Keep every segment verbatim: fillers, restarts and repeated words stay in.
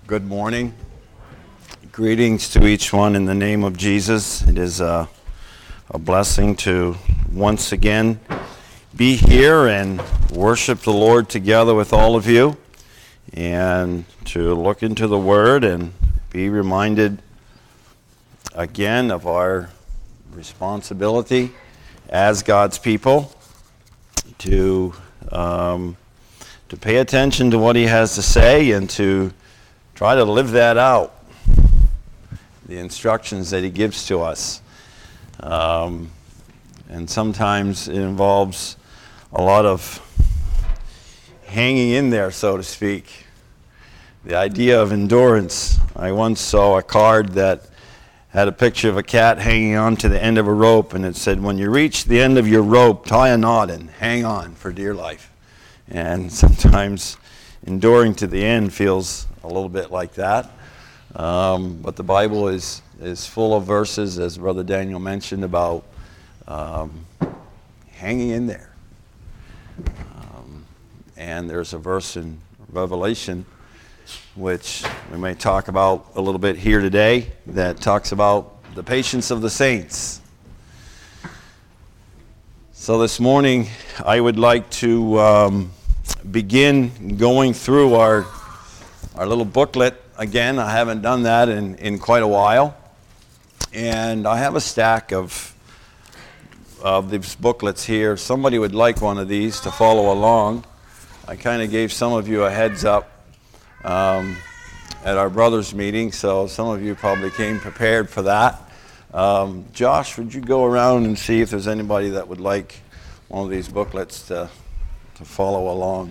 Good morning. Greetings to each one in the name of Jesus. It is a, a blessing to once again be here and worship the Lord together with all of you, and to look into the Word and be reminded again of our responsibility as God's people to um, to pay attention to what He has to say and to try to live that out, the instructions that He gives to us. Um, and sometimes it involves a lot of hanging in there, so to speak. The idea of endurance. I once saw a card that had a picture of a cat hanging on to the end of a rope, and it said, when you reach the end of your rope, tie a knot and hang on for dear life. And sometimes enduring to the end feels a little bit like that. Um, but the Bible is, is full of verses, as Brother Daniel mentioned, about um, hanging in there. Um, and there's a verse in Revelation, which we may talk about a little bit here today, that talks about the patience of the saints. So this morning, I would like to um, begin going through our our little booklet again. I haven't done that in, in quite a while. And I have a stack of of these booklets here. Somebody would like one of these to follow along. I kind of gave some of you a heads up um, at our brothers meeting, so some of you probably came prepared for that. Um, Josh, would you go around and see if there's anybody that would like one of these booklets to, to follow along?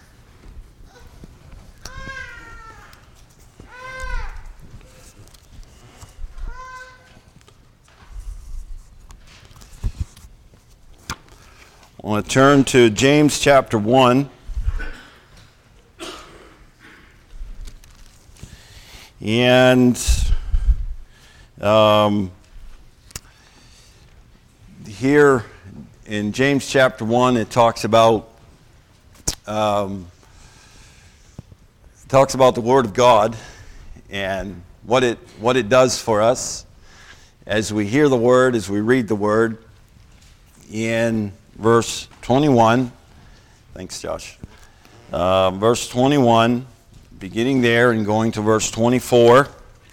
I want to turn to James chapter one. And um, here in James chapter one, it talks about um, it talks about the Word of God and what it what it does for us as we hear the Word, as we read the Word. In verse twenty-one, thanks, Josh. Uh, verse twenty-one. Beginning there and going to verse twenty-four.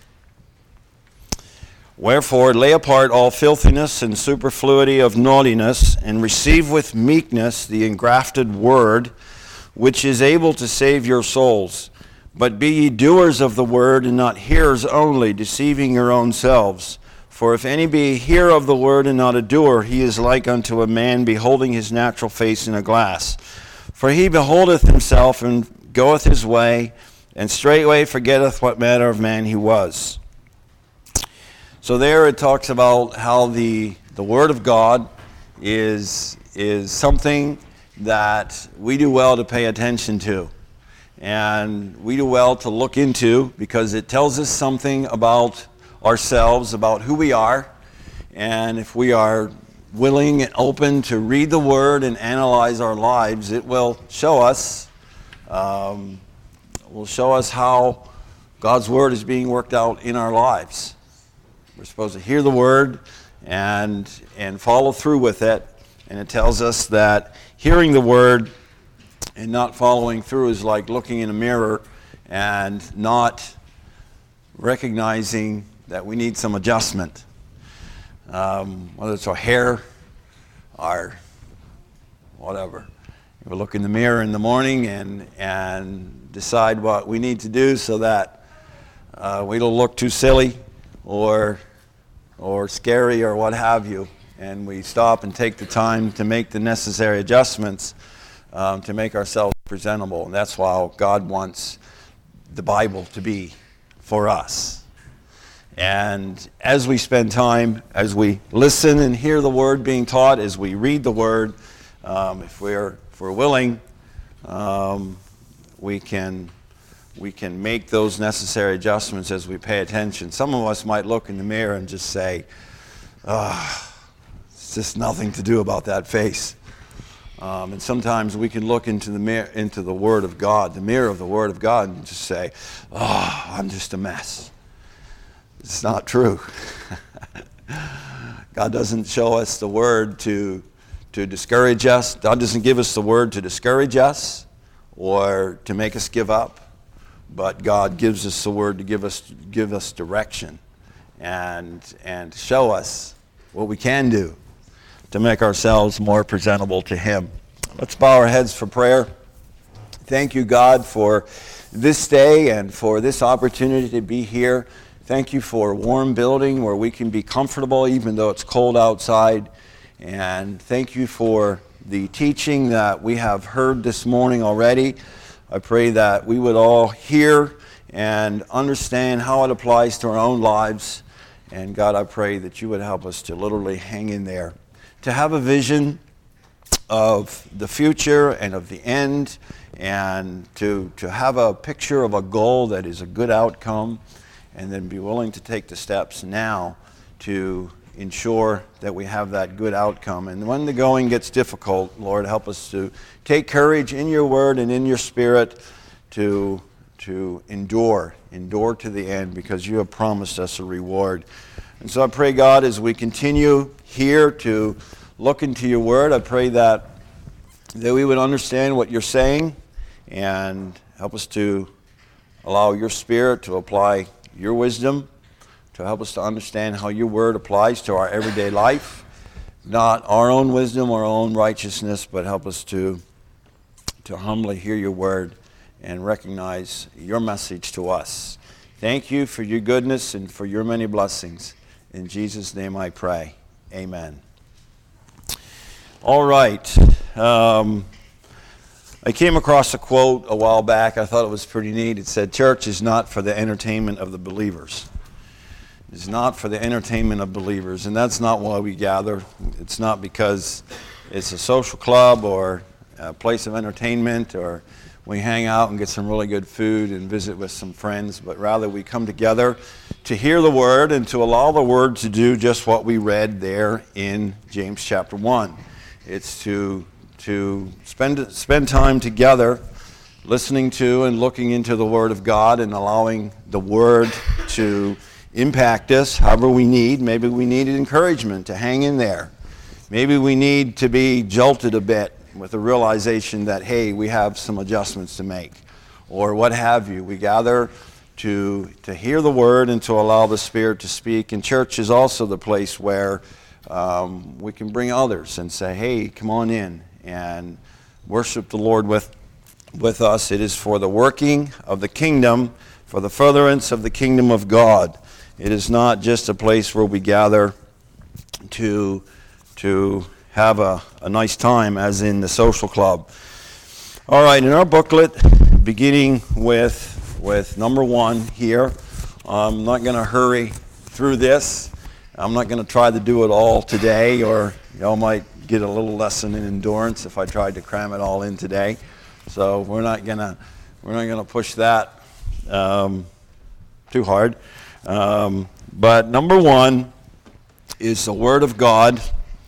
Wherefore lay apart all filthiness and superfluity of naughtiness, and receive with meekness the engrafted word, which is able to save your souls. But be ye doers of the word, and not hearers only, deceiving your own selves. For if any be a hearer of the word and not a doer, he is like unto a man beholding his natural face in a glass. For he beholdeth himself and goeth his way, and straightway forgetteth what manner of man he was. So there it talks about how the the Word of God is is something that we do well to pay attention to. And we do well to look into, because it tells us something about ourselves, about who we are. And if we are willing and open to read the Word and analyze our lives, it will show us um, will show us how God's Word is being worked out in our lives. We're supposed to hear the Word and and follow through with it. And it tells us that hearing the Word and not following through is like looking in a mirror and not recognizing that we need some adjustment. Um, whether it's our hair, our whatever. We look in the mirror in the morning and and decide what we need to do so that uh, we don't look too silly or or scary or what have you. And we stop and take the time to make the necessary adjustments um, to make ourselves presentable. And that's why God wants the Bible to be for us. And as we spend time, as we listen and hear the Word being taught, as we read the Word, um, if we're if we're willing, um, we can we can make those necessary adjustments as we pay attention. Some of us might look in the mirror and just say, "Ah, oh, it's just nothing to do about that face." Um, and sometimes we can look into the mirror, into the Word of God, the mirror of the Word of God, and just say, "Oh, I'm just a mess." It's not true. God doesn't show us the Word to to discourage us. God doesn't give us the Word to discourage us or to make us give up. But God gives us the Word to give us give us direction and and show us what we can do to make ourselves more presentable to Him. Let's bow our heads for prayer. Thank you, God, for this day and for this opportunity to be here. Thank you for a warm building where we can be comfortable even though it's cold outside. And thank you for the teaching that we have heard this morning already. I pray that we would all hear and understand how it applies to our own lives. And God, I pray that you would help us to literally hang in there, to have a vision of the future and of the end, and to, to have a picture of a goal that is a good outcome, and then be willing to take the steps now to ensure that we have that good outcome. And when the going gets difficult, Lord, help us to take courage in your word and in your spirit to, to endure, endure to the end, because you have promised us a reward. And so I pray, God, as we continue here to look into your word, I pray that, that we would understand what you're saying and help us to allow your spirit to apply your wisdom, to help us to understand how your word applies to our everyday life, not our own wisdom, our own righteousness, but help us to, to humbly hear your word and recognize your message to us. Thank you for your goodness and for your many blessings. In Jesus' name I pray. Amen. All right. Um, I came across a quote a while back. I thought it was pretty neat. It said, "Church is not for the entertainment of the believers." It's not for the entertainment of believers, and that's not why we gather. It's not because it's a social club or a place of entertainment, or we hang out and get some really good food and visit with some friends, but rather we come together to hear the Word and to allow the Word to do just what we read there in James chapter one. It's to to spend spend time together listening to and looking into the Word of God and allowing the Word to impact us however we need. Maybe we need encouragement to hang in there. Maybe we need to be jolted a bit with the realization that, hey, we have some adjustments to make, or what have you. We gather to to hear the Word and to allow the Spirit to speak. And church is also the place where um, we can bring others and say, hey, come on in and worship the Lord with with us. It is for the working of the kingdom, for the furtherance of the kingdom of God. It is not just a place where we gather to to have a, a nice time as in the social club. All right, in our booklet, beginning with with number one here, I'm not going to hurry through this. I'm not going to try to do it all today, or y'all might get a little lesson in endurance if I tried to cram it all in today. So we're not gonna we're not gonna push that um, too hard. Um, but number one is the Word of God,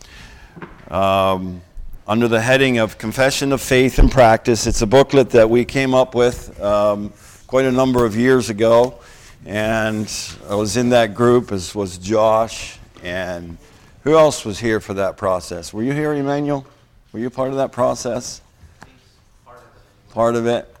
um, under the heading of Confession of Faith and Practice. It's a booklet that we came up with um, quite a number of years ago, and I was in that group, as was Josh, and who else was here for that process? Were you here, Emmanuel? Were you part of that process? Part of it.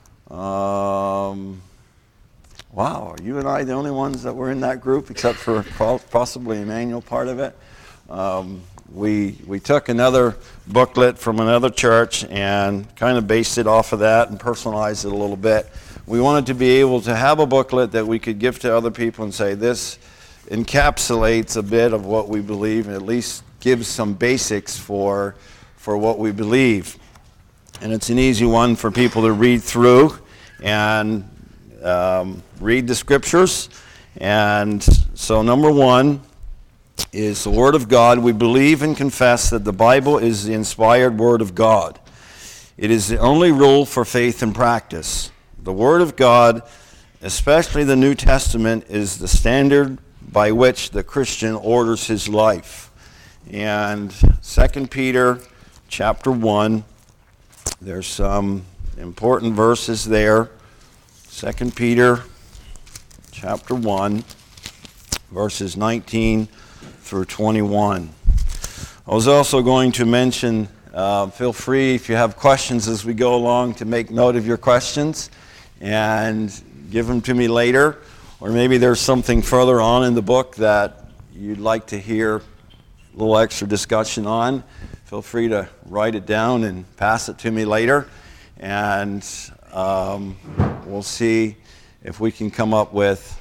Um, wow, are you and I the only ones that were in that group, except for possibly Emmanuel, part of it? Um, we we took another booklet from another church and kind of based it off of that and personalized it a little bit. We wanted to be able to have a booklet that we could give to other people and say, this encapsulates a bit of what we believe, and at least gives some basics for for what we believe. And it's an easy one for people to read through and um, read the scriptures. And so number one is the Word of God. We believe and confess that the Bible is the inspired Word of God. It is the only rule for faith and practice. The Word of God, especially the New Testament, is the standard by which the Christian orders his life. And Second Peter chapter one. There's some important verses there. Second Peter chapter one, verses nineteen through twenty-one. I was also going to mention, uh, feel free if you have questions as we go along to make note of your questions and give them to me later. Or maybe there's something further on in the book that you'd like to hear a little extra discussion on. Feel free to write it down and pass it to me later. And um, we'll see if we can come up with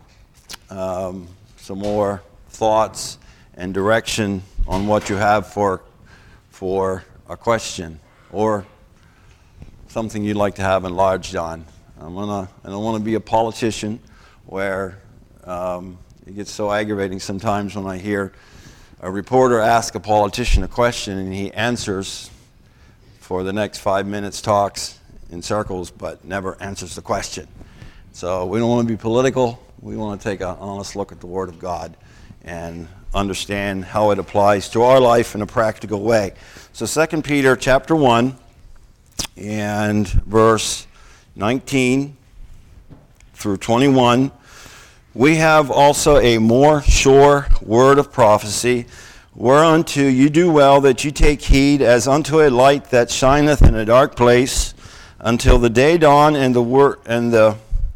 um, some more thoughts and direction on what you have for for a question or something you'd like to have enlarged on. I'm gonna, I don't want to be a politician where um, it gets so aggravating sometimes when I hear a reporter ask a politician a question and he answers for the next five minutes, talks in circles, but never answers the question. So we don't want to be political. We want to take an honest look at the Word of God and understand how it applies to our life in a practical way. So Second Peter chapter one and verse nineteen through twenty-one. We have also a more sure word of prophecy, whereunto you do well that you take heed as unto a light that shineth in a dark place, until the day dawn and the wor- and the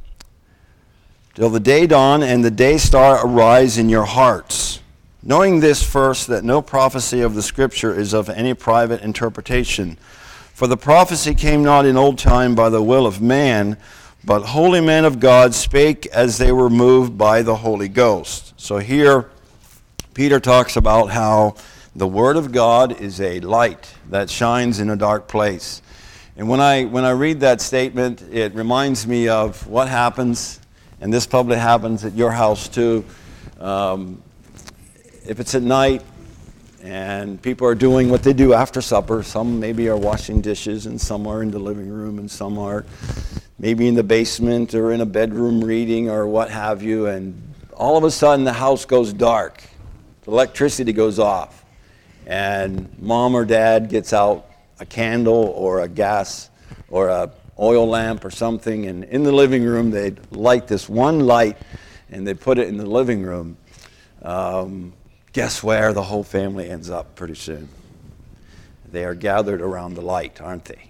till the day dawn and the day star arise in your hearts. Knowing this first, that no prophecy of the Scripture is of any private interpretation. For the prophecy came not in old time by the will of man, but holy men of God spake as they were moved by the Holy Ghost. So here, Peter talks about how the Word of God is a light that shines in a dark place. And when I when I read that statement, it reminds me of what happens, and this probably happens at your house too. Um, if it's at night and people are doing what they do after supper, some maybe are washing dishes and some are in the living room and some are maybe in the basement or in a bedroom reading or what have you, and all of a sudden the house goes dark. The electricity goes off and mom or dad gets out a candle or a gas or a oil lamp or something, and in the living room they light this one light and they put it in the living room. Um, guess where the whole family ends up pretty soon? They are gathered around the light, aren't they?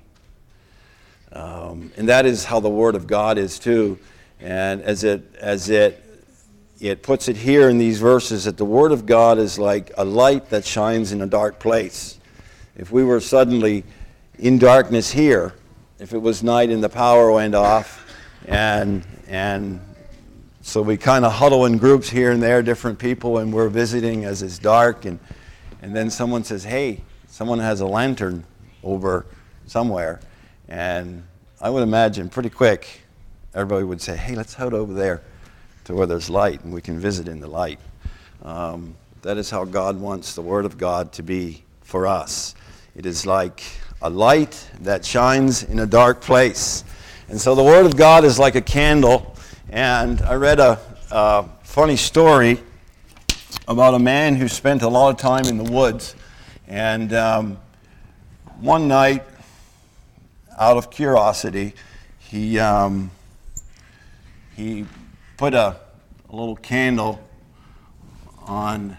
Um, and that is how the Word of God is too. And as it as it it puts it here in these verses, that the Word of God is like a light that shines in a dark place. If we were suddenly in darkness here, if it was night and the power went off, and and so we kind of huddle in groups here and there, different people, and we're visiting as it's dark, and and then someone says, hey, someone has a lantern over somewhere, and I would imagine pretty quick everybody would say, hey, let's head over there to where there's light and we can visit in the light. Um, that is how God wants the Word of God to be for us. It is like a light that shines in a dark place. And so the Word of God is like a candle. And I read a, a funny story about a man who spent a lot of time in the woods. And um, one night, out of curiosity, he um, he put a, a little candle on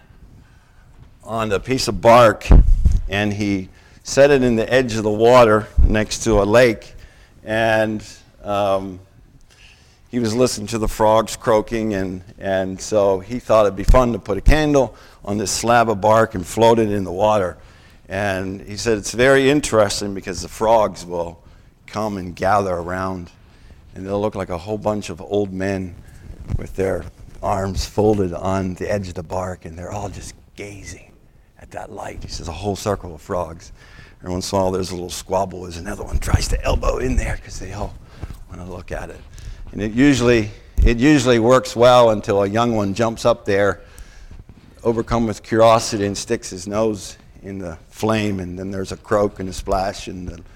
on a piece of bark, and he set it in the edge of the water next to a lake, and um, he was listening to the frogs croaking, and, and so he thought it'd be fun to put a candle on this slab of bark and float it in the water. And he said it's very interesting because the frogs will come and gather around, and they'll look like a whole bunch of old men with their arms folded on the edge of the bark, and they're all just gazing at that light. He says a whole circle of frogs. Every once in a while there's a little squabble as another one tries to elbow in there because they all want to look at it. And it usually it usually works well until a young one jumps up there, overcome with curiosity, and sticks his nose in the flame, and then there's a croak and a splash, and the,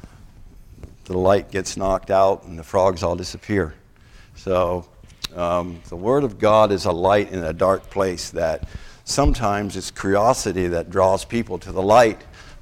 the light gets knocked out, and the frogs all disappear. So um, the Word of God is a light in a dark place that sometimes it's curiosity that draws people to the light,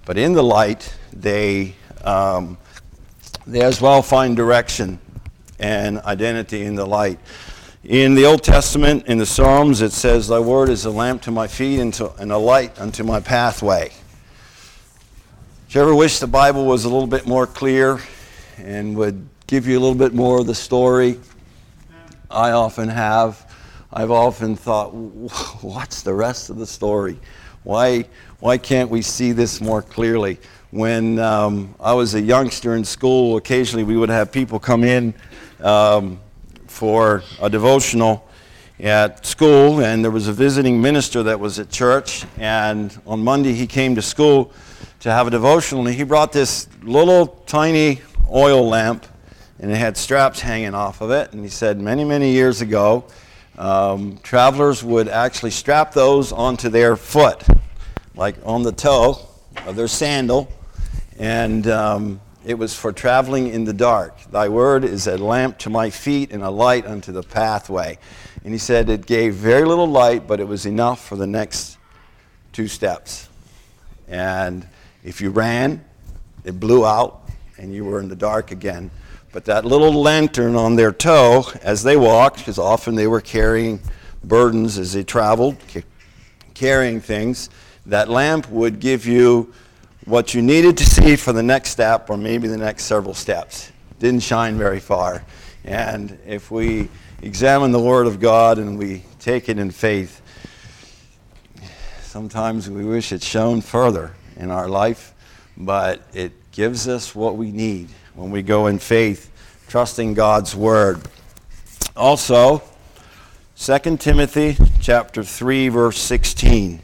but in the light, they um, they as well find direction and identity in the light. In the Old Testament, in the Psalms, it says, "Thy word is a lamp to my feet and, to, and a light unto my pathway." Do you ever wish the Bible was a little bit more clear and would give you a little bit more of the story? I often have. I've often thought, what's the rest of the story? Why, why can't we see this more clearly? When um, I was a youngster in school, occasionally we would have people come in um, for a devotional at school, and there was a visiting minister that was at church, and on Monday he came to school to have a devotional, and he brought this little tiny oil lamp, and it had straps hanging off of it, and he said many, many years ago, um, travelers would actually strap those onto their foot, like on the toe of their sandal, and um, it was for traveling in the dark. Thy word is a lamp to my feet and a light unto the pathway. And he said it gave very little light, but it was enough for the next two steps. And if you ran, it blew out, and you were in the dark again. But that little lantern on their toe as they walked, because often they were carrying burdens as they traveled, ca- carrying things, that lamp would give you what you needed to see for the next step or maybe the next several steps. Didn't shine very far. And if we examine the Word of God and we take it in faith, sometimes we wish it shone further in our life, but it gives us what we need when we go in faith, trusting God's Word. Also, Second Timothy chapter three, verse sixteen.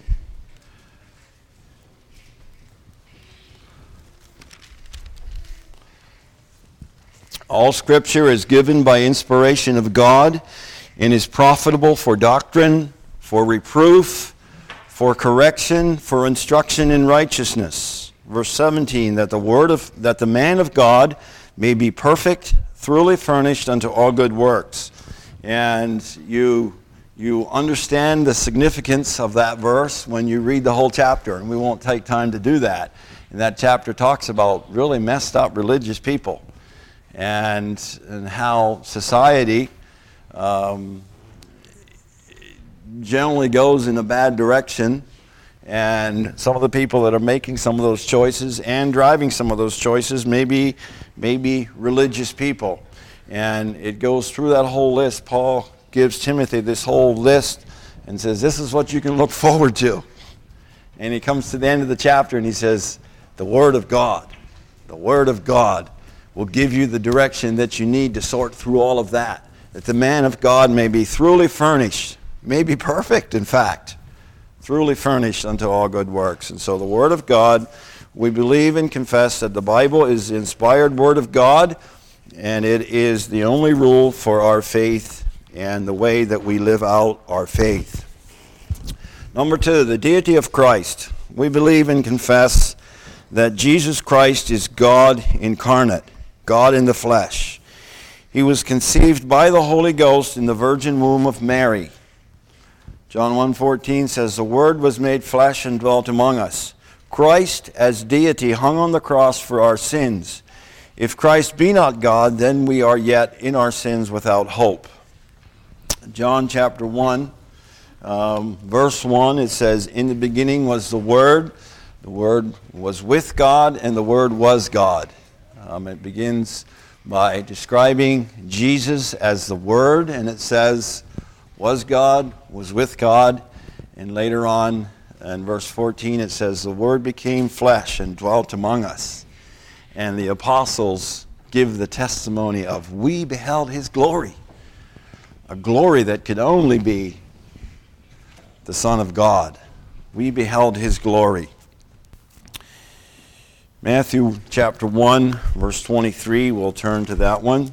All Scripture is given by inspiration of God and is profitable for doctrine, for reproof, for correction, for instruction in righteousness. Verse seventeen, that the word of that the man of God may be perfect, thoroughly furnished unto all good works. And you you understand the significance of that verse when you read the whole chapter, and we won't take time to do that. And that chapter talks about really messed up religious people. And, and how society um, generally goes in a bad direction, and some of the people that are making some of those choices and driving some of those choices may be, may be religious people. And it goes through that whole list. Paul gives Timothy this whole list and says, this is what you can look forward to. And he comes to the end of the chapter and he says, the Word of God, the Word of God will give you the direction that you need to sort through all of that. That the man of God may be thoroughly furnished, may be perfect, in fact, thoroughly furnished unto all good works. And so the Word of God, we believe and confess that the Bible is the inspired Word of God, and it is the only rule for our faith and the way that we live out our faith. Number two, the deity of Christ. We believe and confess that Jesus Christ is God incarnate, God in the flesh. He was conceived by the Holy Ghost in the virgin womb of Mary. John one fourteen says, the Word was made flesh and dwelt among us. Christ as deity hung on the cross for our sins. If Christ be not God, then we are yet in our sins without hope. John chapter one, um, verse one, it says, in the beginning was the Word. The Word was with God, and the Word was God. Um, it begins by describing Jesus as the Word, and it says, was God, was with God. And later on, in verse fourteen, it says, the Word became flesh and dwelt among us. And the apostles give the testimony of, we beheld His glory. A glory that could only be the Son of God. We beheld His glory. Matthew chapter one, verse twenty-three, we'll turn to that one.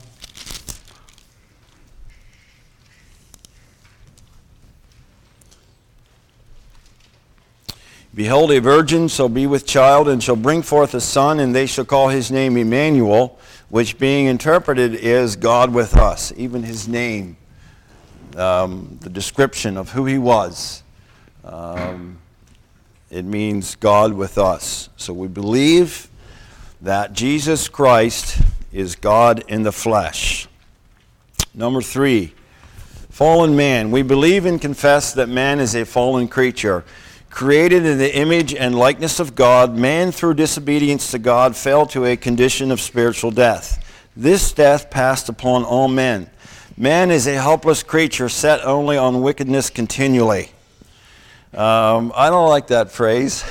Behold, a virgin shall be with child, and shall bring forth a son, and they shall call his name Emmanuel, which being interpreted is God with us. Even his name, um, the description of who he was, um, it means God with us. So we believe that Jesus Christ is God in the flesh. Number three, fallen man. We believe and confess that man is a fallen creature. Created in the image and likeness of God, man through disobedience to God fell to a condition of spiritual death. This death passed upon all men. Man is a helpless creature set only on wickedness continually. Um, I don't like that phrase,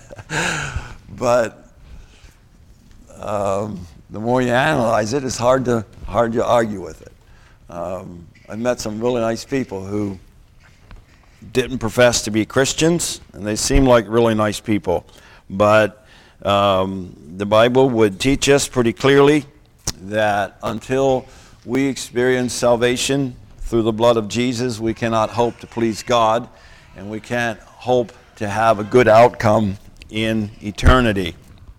but um, the more you analyze it, it's hard to hard to argue with it. Um, I've met some really nice people who didn't profess to be Christians, and they seem like really nice people. But um, the Bible would teach us pretty clearly that until we experience salvation through the blood of Jesus, we cannot hope to please God, and we can't hope to have a good outcome in eternity.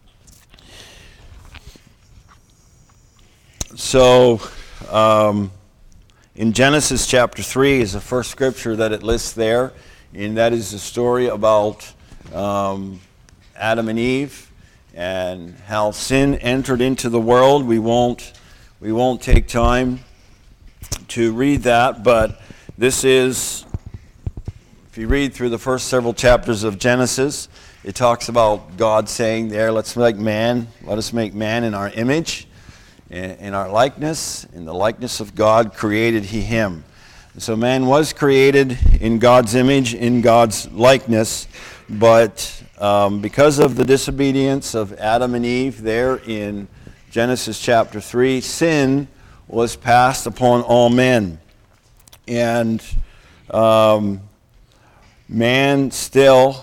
So, um, in Genesis chapter three is the first scripture that it lists there, and that is the story about um, Adam and Eve and how sin entered into the world. We won't we won't take time to read that, but this is, if you read through the first several chapters of Genesis, it talks about God saying there, let's make man, let us make man in our image, in our likeness, in the likeness of God created he him. So man was created in God's image, in God's likeness, but um, because of the disobedience of Adam and Eve there in Genesis chapter three, sin was passed upon all men. And um, man still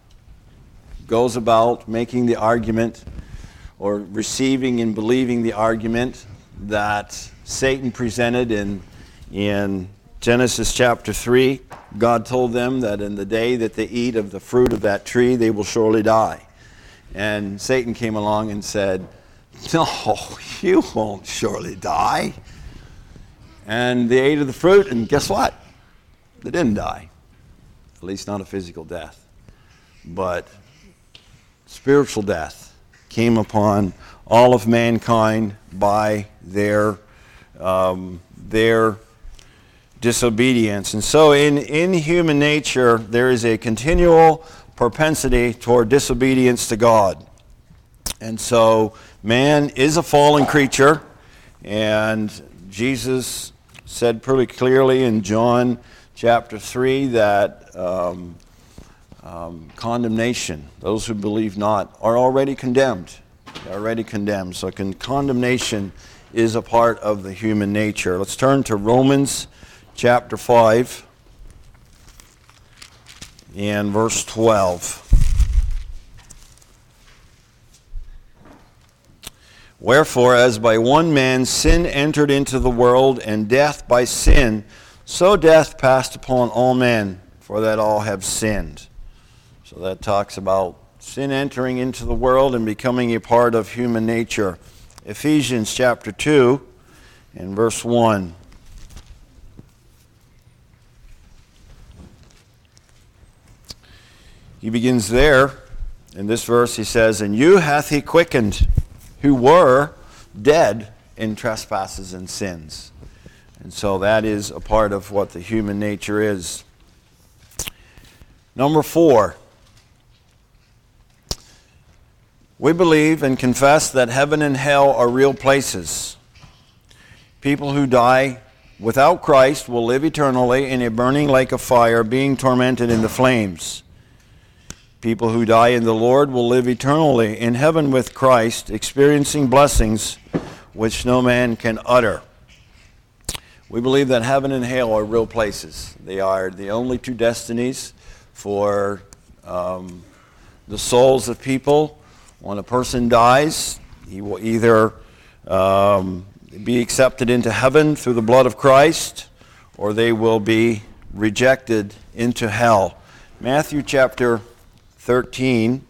goes about making the argument or receiving and believing the argument that Satan presented in, in Genesis chapter three. God told them that in the day that they eat of the fruit of that tree, they will surely die. And Satan came along and said, no, you won't surely die. And they ate of the fruit, and guess what? They didn't die. At least not a physical death. But spiritual death came upon all of mankind by their um, their disobedience. And so in, in human nature, there is a continual propensity toward disobedience to God. And so man is a fallen creature, and Jesus said pretty clearly in John chapter three that um, Um, condemnation, those who believe not, are already condemned. They're already condemned. So con- condemnation is a part of the human nature. Let's turn to Romans chapter five and verse twelve. Wherefore, as by one man sin entered into the world, and death by sin, so death passed upon all men, for that all have sinned. So that talks about sin entering into the world and becoming a part of human nature. Ephesians chapter two and verse one. He begins there. In this verse he says, and you hath he quickened, who were dead in trespasses and sins. And so that is a part of what the human nature is. Number four. We believe and confess that heaven and hell are real places. People who die without Christ will live eternally in a burning lake of fire, being tormented in the flames. People who die in the Lord will live eternally in heaven with Christ, experiencing blessings which no man can utter. We believe that heaven and hell are real places. They are the only two destinies for um, the souls of people. When a person dies, he will either um, be accepted into heaven through the blood of Christ, or they will be rejected into hell. Matthew chapter thirteen.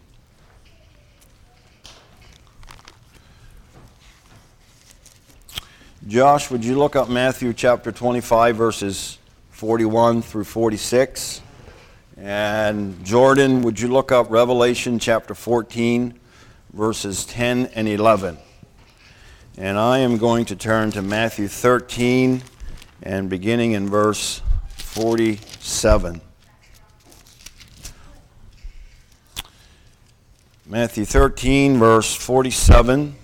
Josh, would you look up Matthew chapter twenty-five, verses forty-one through forty-six? And Jordan, would you look up Revelation chapter fourteen, verses ten and eleven? And I am going to turn to Matthew thirteen and beginning in verse forty-seven. Matthew thirteen, verse forty-seven.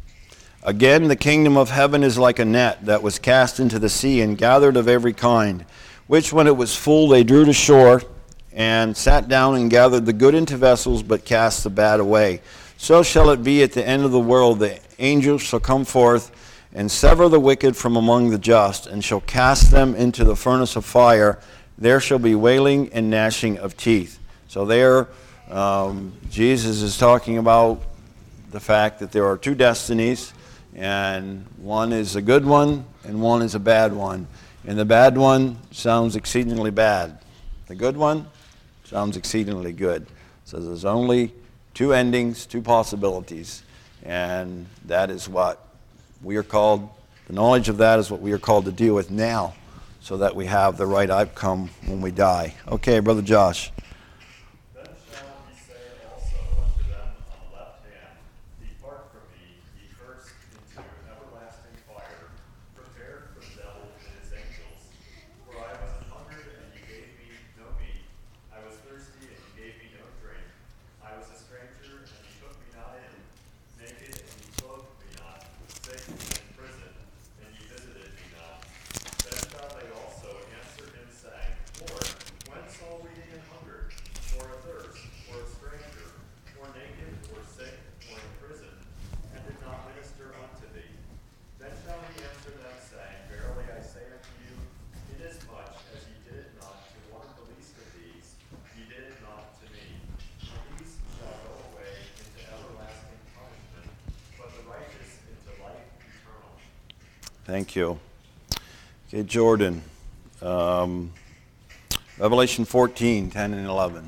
Again, the kingdom of heaven is like a net that was cast into the sea and gathered of every kind, which when it was full they drew to shore and sat down and gathered the good into vessels, but cast the bad away. So shall it be at the end of the world. The angels shall come forth and sever the wicked from among the just, and shall cast them into the furnace of fire. There shall be wailing and gnashing of teeth. So there, um, Jesus is talking about the fact that there are two destinies, and one is a good one and one is a bad one. And the bad one sounds exceedingly bad. The good one sounds exceedingly good. So there's only two endings, two possibilities, and that is what we are called, the knowledge of that is what we are called to deal with now, so that we have the right outcome when we die. Okay, Brother Josh. Then shall he say also unto them on the left hand, Depart from me, ye cursed, into everlasting fire, prepared for the devil and his angels. For I was an hungered, and ye gave me no meat. I was thirsty, and ye gave me no drink. I was a stranger, and ye took me not in. Naked, and ye clothed me not. Sick, and in prison, and ye visited me not. Then shall they also answer him, saying, Lord, when saw we thee an hungered, or athirst, or a stranger, or naked, or sick, or in prison, and did not minister unto thee? Then shall he answer them, saying, Verily I say unto you, inasmuch as ye did it not to one of the least of these, ye did it not to me. For these shall go away into everlasting punishment, but the righteous into life eternal. Thank you. Okay, Jordan. Um, Revelation fourteen, ten and eleven.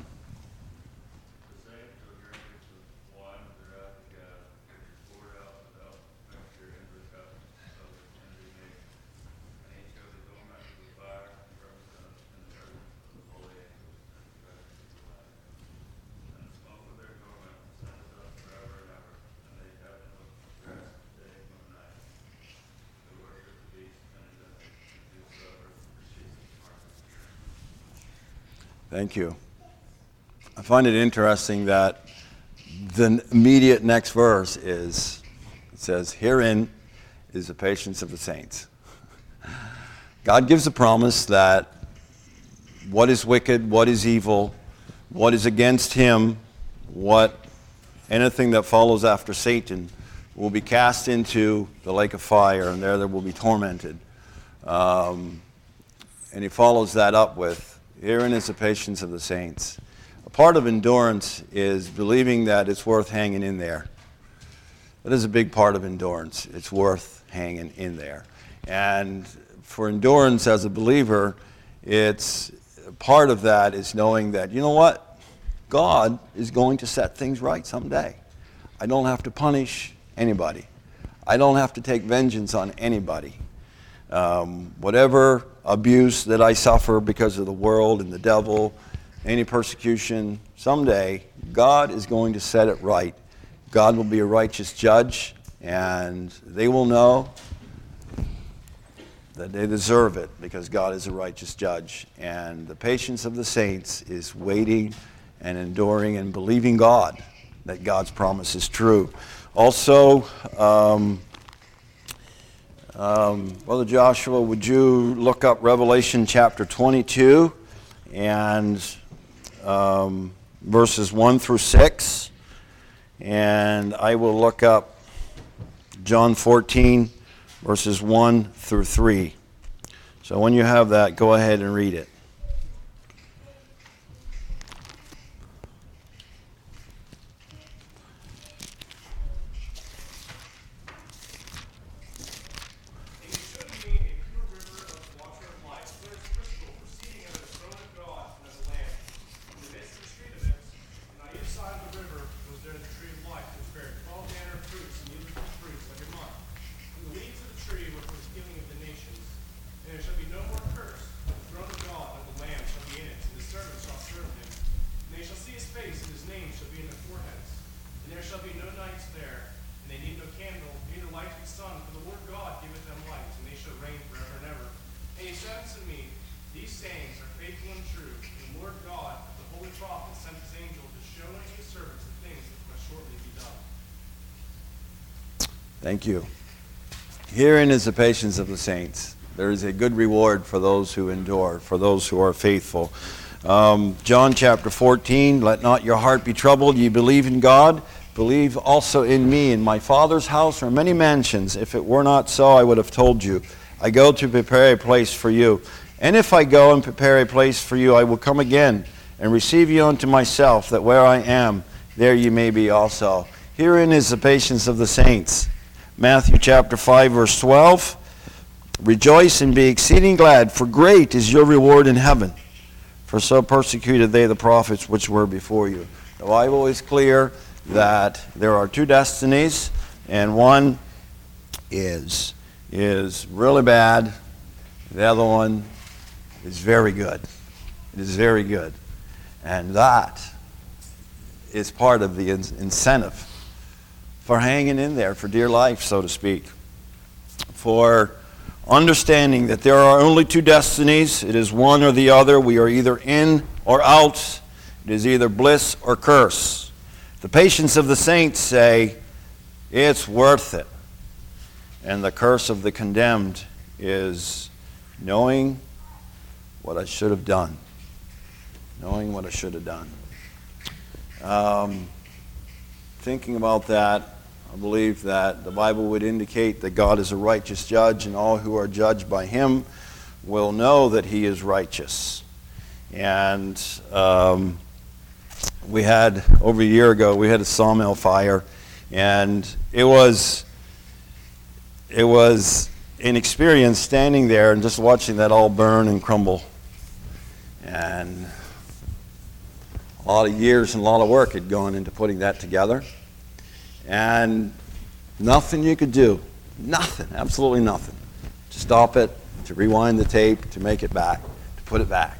The same shall drink of wine of the wrath of God, which is poured out without measure into the cup of his indignation. And he shall be tormented with fire and brimstone in the presence of the holy angels and the presence of the Lamb. And the smoke of their torment ascendeth up forever and ever, and they have no rest day nor night. They worship the beast and his image, and whosoever receives his mark of the beast. Thank you. I find it interesting that the immediate next verse is, it says, herein is the patience of the saints. God gives a promise that what is wicked, what is evil, what is against him, what anything that follows after Satan will be cast into the lake of fire, and there they will be tormented. Um, and he follows that up with, herein is the patience of the saints. A part of endurance is believing that it's worth hanging in there. That is a big part of endurance. It's worth hanging in there. And for endurance as a believer, it's part of that is knowing that, you know what? God is going to set things right someday. I don't have to punish anybody. I don't have to take vengeance on anybody. Um, whatever abuse that I suffer because of the world and the devil, any persecution, someday God is going to set it right. God will be a righteous judge, and they will know that they deserve it because God is a righteous judge. And the patience of the saints is waiting and enduring and believing God, that God's promise is true. Also, um, um, Brother Joshua, would you look up Revelation chapter twenty-two and um, verses one through six? And I will look up John fourteen, verses one through three. So when you have that, go ahead and read it. And there shall be no more curse, but the throne of God Thank you. Herein is the patience of the saints. There is a good reward for those who endure, for those who are faithful. Um, John chapter fourteen, let not your heart be troubled. Ye believe in God, believe also in me. In my Father's house are many mansions. If it were not so, I would have told you. I go to prepare a place for you. And if I go and prepare a place for you, I will come again and receive you unto myself, that where I am, there ye may be also. Herein is the patience of the saints. Matthew chapter five, verse twelve. Rejoice and be exceeding glad, for great is your reward in heaven. For so persecuted they the prophets which were before you. The Bible is clear that there are two destinies, and one is, is really bad. The other one is very good. It is very good. And that is part of the in- incentive for hanging in there for dear life, so to speak. For understanding that there are only two destinies. It is one or the other. We are either in or out. It is either bliss or curse. The patience of the saints say, it's worth it. And the curse of the condemned is knowing what I should have done. Knowing what I should have done. Um, thinking about that, I believe that the Bible would indicate that God is a righteous judge, and all who are judged by him will know that he is righteous. And um, we had, over a year ago, we had a sawmill fire, and it was, it was an experience standing there and just watching that all burn and crumble. And a lot of years and a lot of work had gone into putting that together. And nothing you could do, nothing, absolutely nothing, to stop it, to rewind the tape, to make it back, to put it back.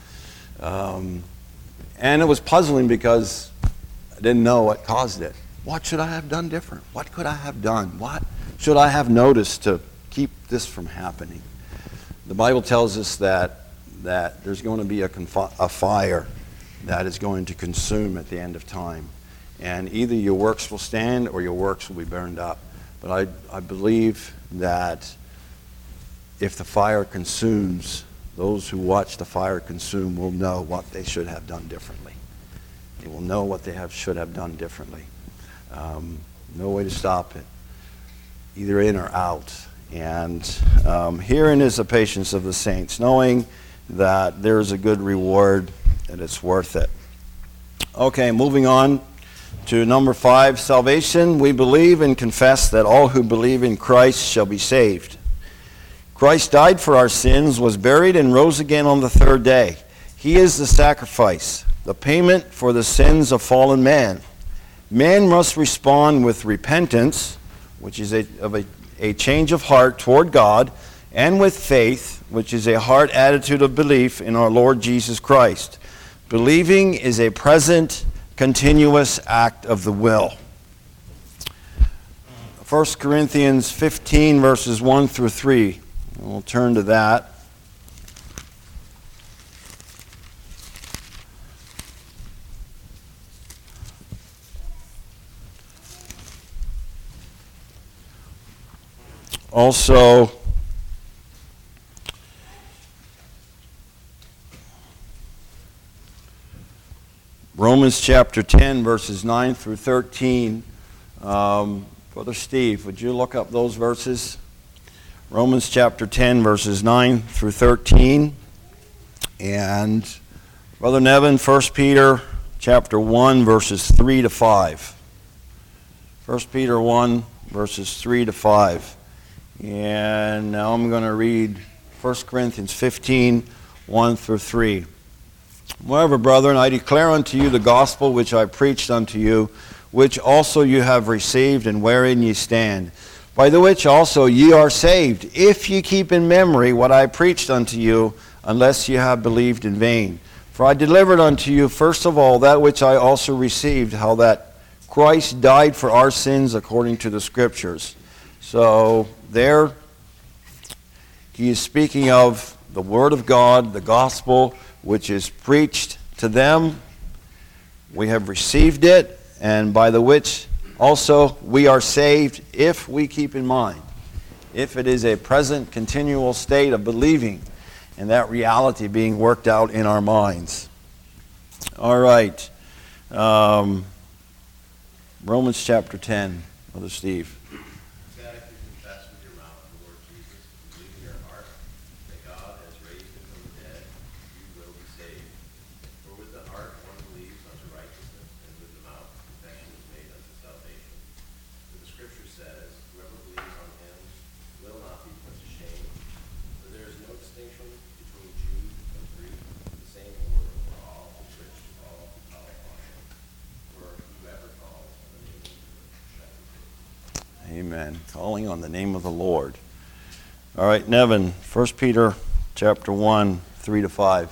Um, and it was puzzling because I didn't know what caused it. What should I have done different? What could I have done? What should I have noticed to keep this from happening? The Bible tells us that, that there's going to be a, confi- a fire that is going to consume at the end of time. And either your works will stand or your works will be burned up. But I, I believe that if the fire consumes, those who watch the fire consume will know what they should have done differently. They will know what they have should have done differently. Um, no way to stop it, either in or out. And um, herein is the patience of the saints, knowing that there is a good reward and it's worth it. Okay, moving on to number five, salvation. We believe and confess that all who believe in Christ shall be saved. Christ died for our sins, was buried, and rose again on the third day. He is the sacrifice, the payment for the sins of fallen man. Man must respond with repentance, which is a, of a, a change of heart toward God, and with faith, which is a heart attitude of belief in our Lord Jesus Christ. Believing is a present, continuous act of the will. First Corinthians fifteen, verses one through three. We'll turn to that. Also, Romans chapter ten, verses nine through thirteen. Um, Brother Steve, would you look up those verses? Romans chapter ten, verses nine through thirteen. And Brother Nevin, First Peter chapter one, verses three to five. First Peter one, verses three to five. And now I'm going to read First Corinthians fifteen, one through three. Moreover, brethren, I declare unto you the gospel which I preached unto you, which also you have received, and wherein ye stand, by the which also ye are saved, if ye keep in memory what I preached unto you, unless ye have believed in vain. For I delivered unto you first of all that which I also received, how that Christ died for our sins according to the Scriptures. So there he is speaking of the Word of God, the gospel, which is preached to them. We have received it, and by the which Also, we are saved if we keep in mind, if it is a present continual state of believing and that reality being worked out in our minds. All right. Um, Romans chapter ten, Brother Steve. That if you confess with your mouth the Lord Jesus and believe in your heart that God has raised him from the dead, you will be saved. For with the heart one believes unto righteousness, and with the mouth confession is made unto salvation. For the Scripture says, whoever believes on him will not be put to shame. For there is no distinction between Jew and Greek, the same Lord over all, is rich to all who call upon him. For whoever calls on the name of the Lord shall be saved. Amen. Calling on the name of the Lord. All right, Nevin, First Peter chapter one, three to five.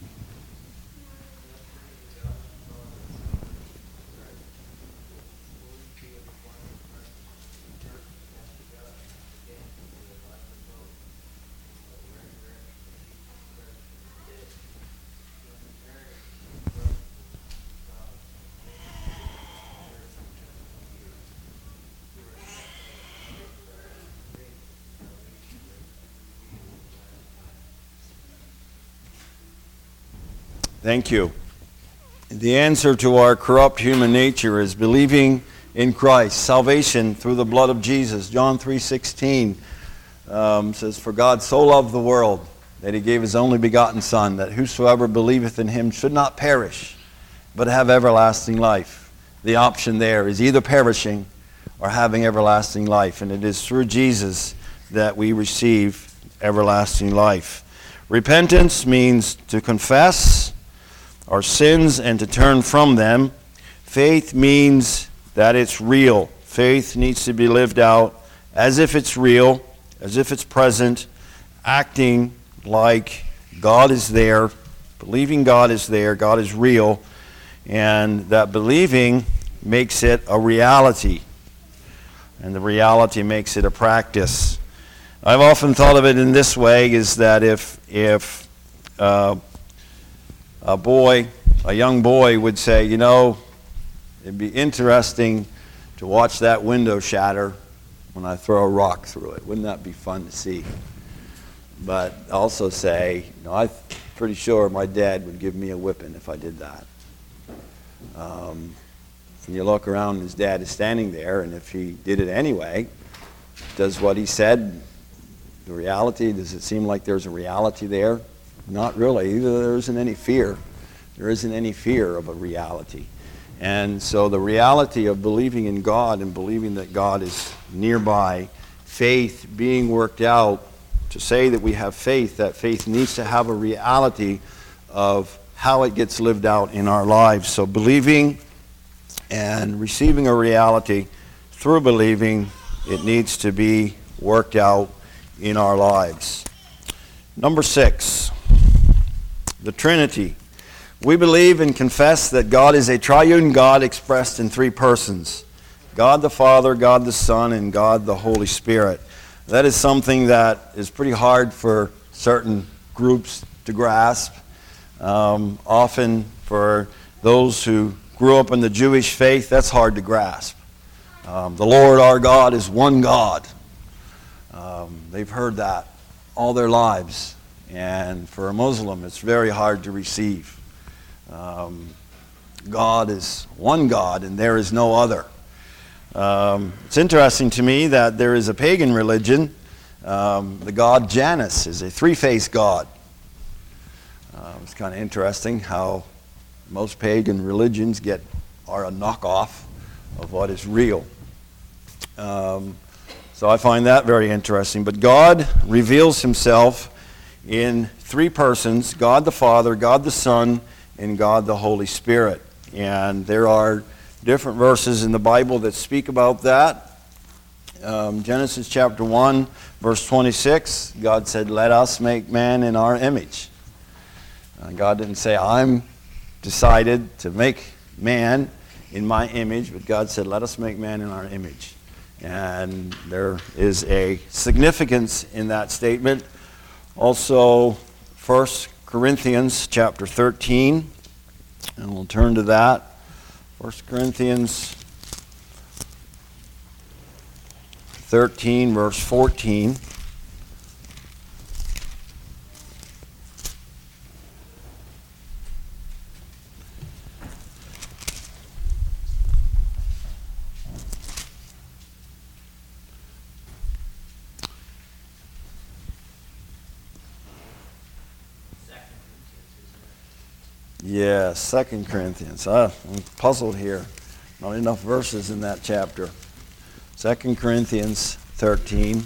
Thank you. The answer to our corrupt human nature is believing in Christ, salvation through the blood of Jesus. John three sixteen um, says, "For God so loved the world that he gave his only begotten Son, that whosoever believeth in him should not perish, but have everlasting life." The option there is either perishing or having everlasting life, and it is through Jesus that we receive everlasting life. Repentance means to confess our sins and to turn from them. Faith means that it's real. Faith needs to be lived out as if it's real, as if it's present, acting like God is there, believing God is there, God is real, and that believing makes it a reality, and the reality makes it a practice. I've often thought of it in this way, is that if if uh, a boy, a young boy would say, you know, it'd be interesting to watch that window shatter when I throw a rock through it. Wouldn't that be fun to see? But also say, you know, I'm pretty sure my dad would give me a whipping if I did that. Um, and you look around and his dad is standing there, and if he did it anyway, does what he said, the reality, does it seem like there's a reality there? Not really. There isn't any fear. There isn't any fear of a reality. And so the reality of believing in God and believing that God is nearby, faith being worked out, to say that we have faith, that faith needs to have a reality of how it gets lived out in our lives. So believing and receiving a reality through believing, it needs to be worked out in our lives. Number six, the Trinity. We believe and confess that God is a triune God expressed in three persons: God the Father, God the Son, and God the Holy Spirit. That is something that is pretty hard for certain groups to grasp. Um, often for those who grew up in the Jewish faith, that's hard to grasp. Um, the Lord our God is one God. Um, they've heard that all their lives. And for a Muslim, it's very hard to receive. Um, God is one God, and there is no other. Um, it's interesting to me that there is a pagan religion. Um, the god Janus is a three-faced god. Uh, it's kind of interesting how most pagan religions get are a knockoff of what is real. Um, so I find that very interesting. But God reveals himself in three persons: God the Father, God the Son, and God the Holy Spirit. And there are different verses in the Bible that speak about that. Um, Genesis chapter one, verse twenty-six, God said, "Let us make man in our image." Uh, God didn't say, "I'm decided to make man in my image," but God said, "Let us make man in our image." And there is a significance in that statement. Also, First Corinthians chapter thirteen, and we'll turn to that. First Corinthians thirteen, verse fourteen. Yeah, Second Corinthians. Uh, I'm puzzled here. Not enough verses in that chapter. Second Corinthians thirteen.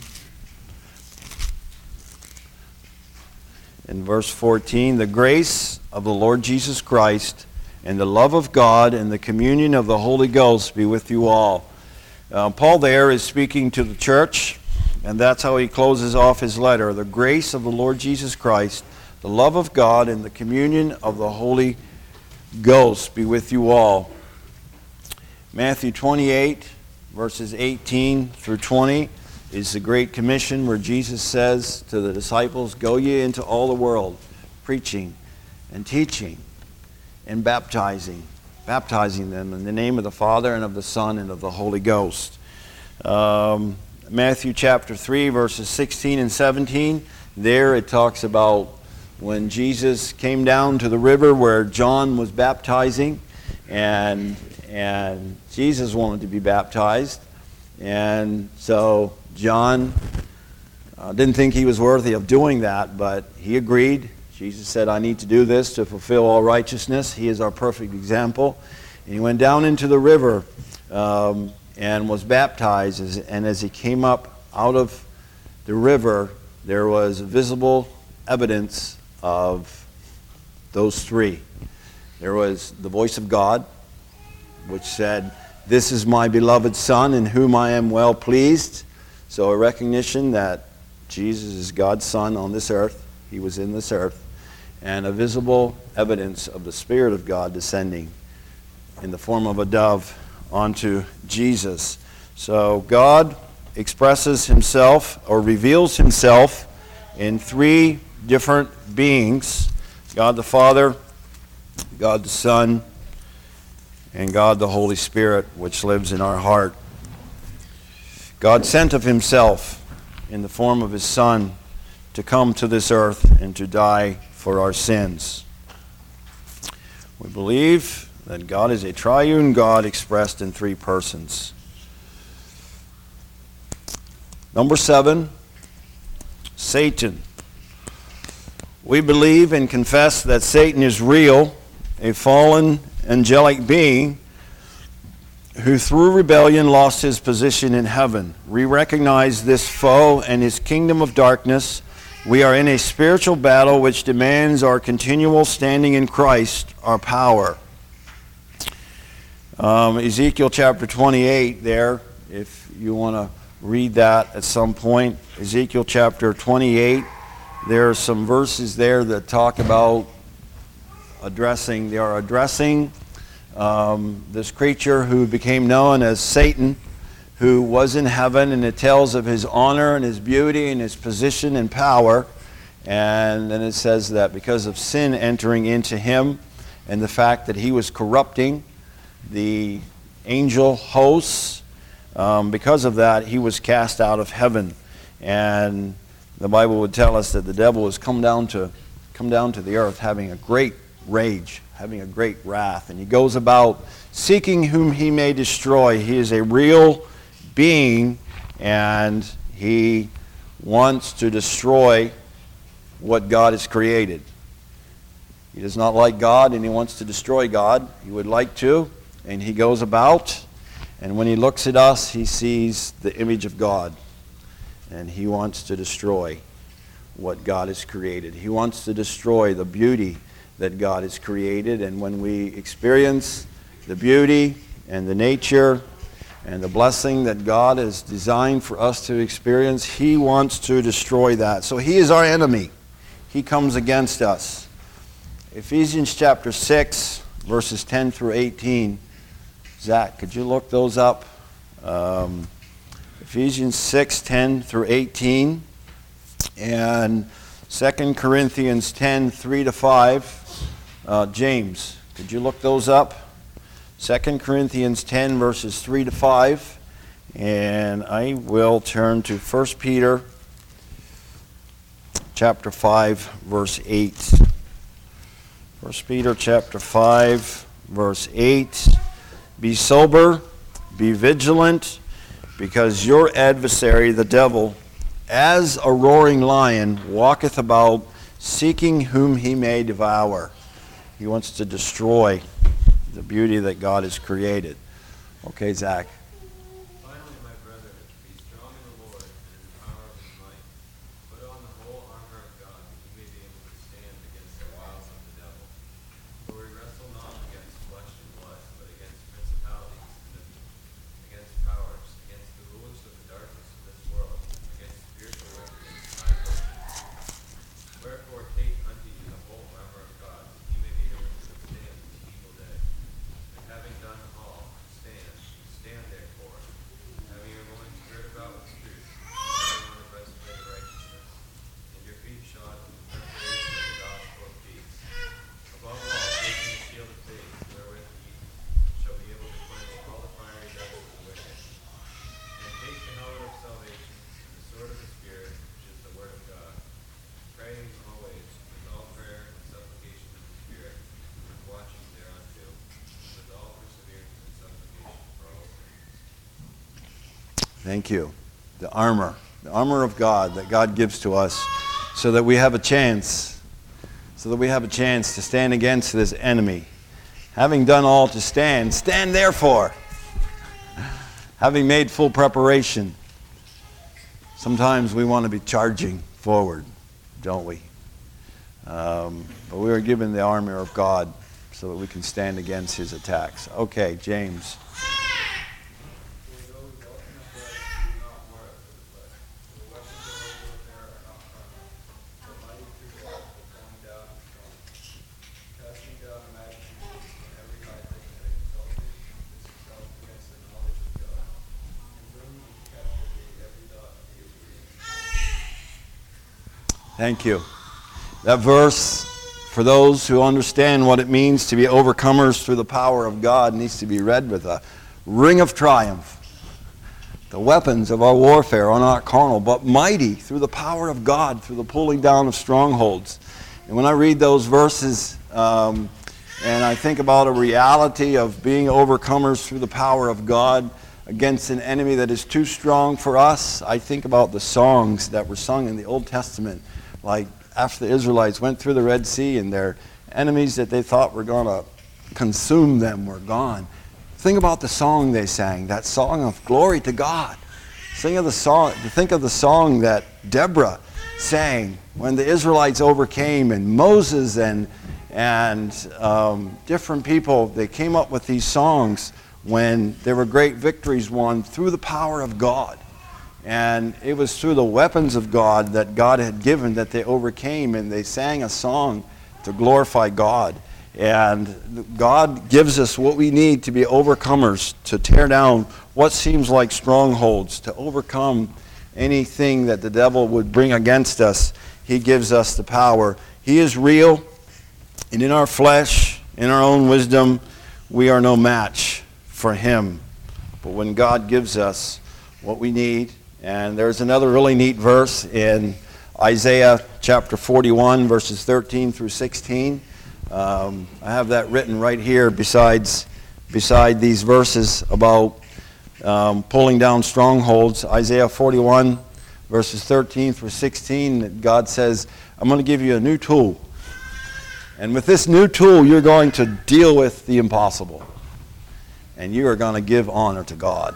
In verse fourteen, the grace of the Lord Jesus Christ and the love of God and the communion of the Holy Ghost be with you all. Uh, Paul there is speaking to the church, and that's how he closes off his letter. The grace of the Lord Jesus Christ, the love of God, and the communion of the Holy Ghost be with you all. Matthew twenty-eight, verses eighteen through twenty, is the Great Commission where Jesus says to the disciples, "Go ye into all the world, preaching and teaching and baptizing, baptizing them in the name of the Father and of the Son and of the Holy Ghost." Um, Matthew chapter three, verses sixteen and seventeen, there it talks about when Jesus came down to the river where John was baptizing, and and Jesus wanted to be baptized, and so John uh, didn't think he was worthy of doing that, but he agreed. Jesus said, "I need to do this to fulfill all righteousness." He is our perfect example. And he went down into the river um, and was baptized, and as he came up out of the river, there was visible evidence of those three. There was the voice of God, which said, "This is my beloved Son, in whom I am well pleased." So a recognition that Jesus is God's Son on this earth. He was in this earth. And a visible evidence of the Spirit of God descending in the form of a dove onto Jesus. So God expresses himself or reveals himself in three different beings: God the Father, God the Son, and God the Holy Spirit, which lives in our heart. God sent of himself in the form of his Son to come to this earth and to die for our sins. We believe that God is a triune God expressed in three persons. Number seven, Satan. We believe and confess that Satan is real, a fallen angelic being who through rebellion lost his position in heaven. We recognize this foe and his kingdom of darkness. We are in a spiritual battle which demands our continual standing in Christ, our power. Um, Ezekiel chapter twenty-eight there, if you want to read that at some point. Ezekiel chapter twenty-eight. There are some verses there that talk about addressing, they are addressing um, this creature who became known as Satan, who was in heaven, and it tells of his honor and his beauty and his position and power. And then it says that because of sin entering into him and the fact that he was corrupting the angel hosts, um, because of that he was cast out of heaven. And the Bible would tell us that the devil has come down to come down to the earth having a great rage, having a great wrath, and he goes about seeking whom he may destroy. He is a real being, and he wants to destroy what God has created. He does not like God, and he wants to destroy God. He would like to, and he goes about, and when he looks at us, he sees the image of God. And he wants to destroy what God has created. He wants to destroy the beauty that God has created. And when we experience the beauty and the nature and the blessing that God has designed for us to experience, he wants to destroy that. So he is our enemy. He comes against us. Ephesians chapter six, verses ten through eighteen. Zach, could you look those up? Um, Ephesians six, ten through eighteen, and Second Corinthians ten, three to five. Uh, James, could you look those up? Second Corinthians ten, verses three to five, And I will turn to First Peter chapter five, verse eight. First Peter chapter five, verse eight. Be sober, be vigilant, because your adversary, the devil, as a roaring lion, walketh about, seeking whom he may devour. He wants to destroy the beauty that God has created. Okay, Zach. Finally, my brethren, be strong in the Lord and in the power of his might. Put on the whole armor of God, that you may be able to stand against the wiles of the devil. For we wrestle not against flesh and blood, but against principalities, and against powers, against the rulers of the darkness of this world, against spiritual wickedness in high places. Wherefore take unto you the whole armor of God, that you may be able to withstand the evil day. And having done all, stand. Stand therefore, having your loins girt about with truth, and having on the breastplate of righteousness, and your feet shod with the preparation of the gospel of peace. Above all, taking the shield of faith, wherewith ye shall be able to quench all the fiery darts of the wicked. And take the helmet of salvation, and the sword of the Spirit, which is the word of God, praying always with all prayer and supplication in the Spirit, and watching thereunto, with all perseverance and supplication for all things. Thank you. The armor, the armor of God that God gives to us so that we have a chance, so that we have a chance to stand against this enemy. Having done all to stand, stand therefore. Having made full preparation. Sometimes we want to be charging forward, don't we? Um, but we are given the armor of God so that we can stand against his attacks. Okay, James. For though we walk in the flesh, we do not war after the flesh. For the weapons of our warfare are not carnal, but mighty through God for pulling down of strongholds, casting down imaginations and every high thing that exalted itself against the knowledge of God, and bringing into captivity every thought to the obedience. Thank you. That verse, for those who understand what it means to be overcomers through the power of God, needs to be read with a ring of triumph. The weapons of our warfare are not carnal, but mighty through the power of God, through the pulling down of strongholds. And when I read those verses, um, and I think about a reality of being overcomers through the power of God against an enemy that is too strong for us, I think about the songs that were sung in the Old Testament, like after the Israelites went through the Red Sea and their enemies that they thought were going to consume them were gone. Think about the song they sang, that song of glory to God. Think of the song, think of the song that Deborah sang when the Israelites overcame, and Moses and and um, different people, they came up with these songs when there were great victories won through the power of God. And it was through the weapons of God that God had given that they overcame, and they sang a song to glorify God. And God gives us what we need to be overcomers, to tear down what seems like strongholds, to overcome anything that the devil would bring against us. He gives us the power. He is real, and in our flesh, in our own wisdom, we are no match for him. But when God gives us what we need, and there's another really neat verse in Isaiah chapter forty-one, verses thirteen through sixteen. Um, I have that written right here besides, beside these verses about um, pulling down strongholds. Isaiah forty-one, verses thirteen through sixteen, God says, I'm going to give you a new tool. And with this new tool, you're going to deal with the impossible. And you are going to give honor to God.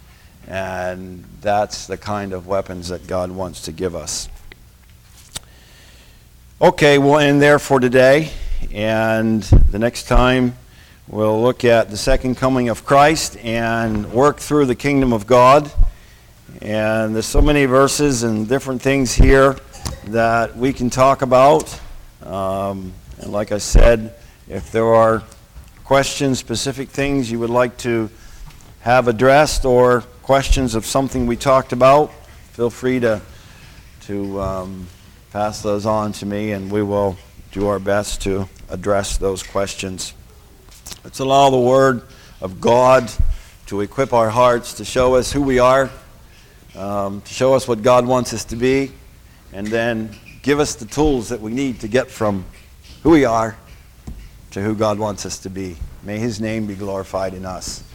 And that's the kind of weapons that God wants to give us. Okay, we'll end there for today. And the next time, we'll look at the second coming of Christ and work through the kingdom of God. And there's so many verses and different things here that we can talk about. Um, and like I said, if there are questions, specific things you would like to have addressed, or questions of something we talked about, feel free to to um, pass those on to me, and we will do our best to address those questions. Let's allow the Word of God to equip our hearts, to show us who we are, um, to show us what God wants us to be, and then give us the tools that we need to get from who we are to who God wants us to be. May his name be glorified in us.